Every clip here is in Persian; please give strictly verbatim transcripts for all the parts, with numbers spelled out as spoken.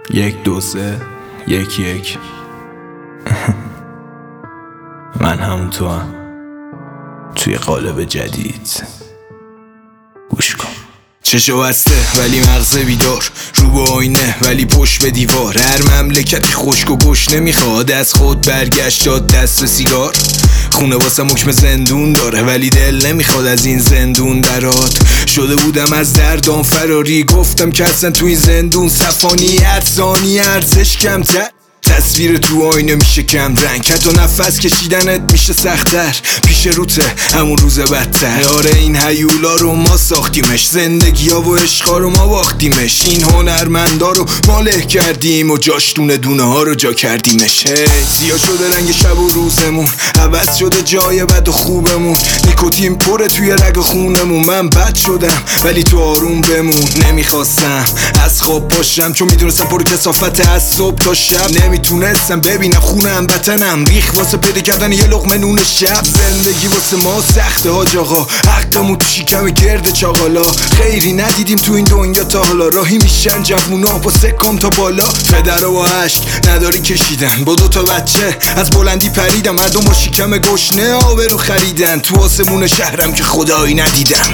یک دو سه یک یک من همون تو هم توی قالب جدید. گوش کن. چشو بسته ولی مغز بیدار، رو به آینه ولی پشت به دیوار. هر مملکتی خشک و گوش نمیخواد از خود برگشت داد دست به سیگار. خونه واسه حکم زندون داره ولی دل نمیخواد از این زندون درات. شده بودم از دردام فراری، گفتم که اصلا توی زندون صفانیت زانی ارزش کمتر. تصویر تو آینه میشه کم رنگ، حتی نفس کشیدنت میشه سخت‌تر. پیش روته همون روز بدتر. آره این هیولا رو ما ساختیمش، زندگی ها و عشقا رو ما باختیمش. این هنرمندا رو ما له کردیم و جاش دونه دونه ها رو جا کردیمش. هی سیاه شده رنگ شب و روزمون، عوض شده جای بد و خوبمون. نیکوتین پره توی رگ خونمون. من بد شدم ولی تو آروم بمون. نمیخواستم از خواب پاشم چون میدونستم پر کثافت از صبح تا شب. نمیتونستم ببینم خونم وطنم ریخ واسه پیدا کردن یه لقمه نون شب. زندگی واسه ما سخته حاج آقا، حقمون تو شکم گرد چاقالا. خیری ندیدیم تو این دنیا تا حالا، راهی میشن جوونا با سکم تا بالا. پدر و عشق نداری کشیدن با دو تا بچه از بلندی پریدم. مردم با شکم گشنه آبرو خریدن، تو آسمون شهرم که خدایی ندیدم.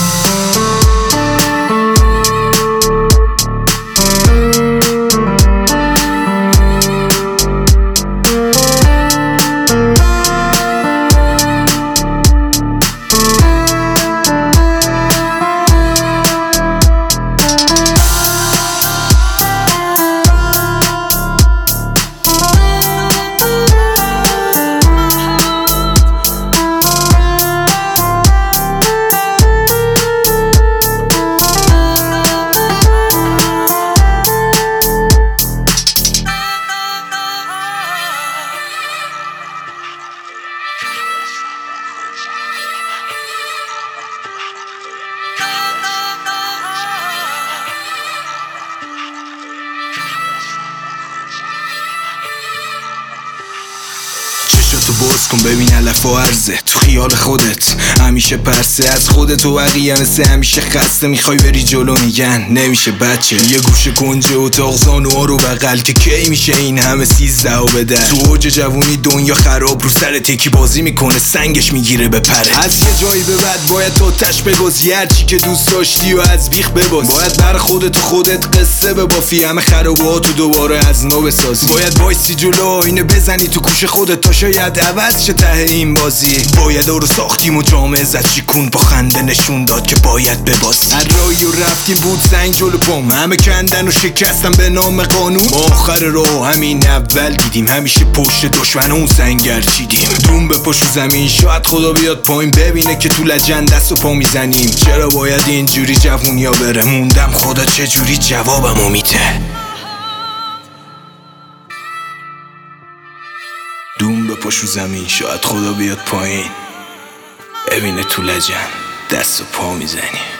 تو باز کن ببین علف و عرضه تو خیال خودت. همیشه پرسه از خودت و بقیه مثل همیشه خسته میخوای بری جلو میگن نمیشه بچه. یه گوشه کنجه اتاق زانوها رو بغل که کی میشه این همه سیزده و بدر. تو اوج جوونی دنیا خراب رو سر تکی بازی میکنه سنگش میگیره به پره. از یه جایی به بعد باید تو تش بگذی هرچی که دوست داشتی و از بیخ بباز. باید بر خودت و خودت قصه ببافی، همه خراباتو دوباره از نو بسازی. باید وایسی جلو آینه بزنی تو گوش خودت تا شاید عوض شه ته این بازی. باید رو ساختیم و جامعه زد شیکون با خنده نشون داد که باید بباز. هر راهی و رفتیم بود سنگ جلو پام، همه کندن و شکستم به نام قانون. ما آخر راه همین اول دیدیم، همیشه پشت دشمن اون سنگر چیدیم. دوم به پشت زمین شاید خدا بیاد پایین ببینه که تو لجن دست و پا میزنیم. چرا باید اینجوری جوونیا بره؟ موندم خدا چجوری جوابمو میده. دوم به پشت زمین شاید خدا بیاد پایین ببینه تو لجن دست و پا میزنی.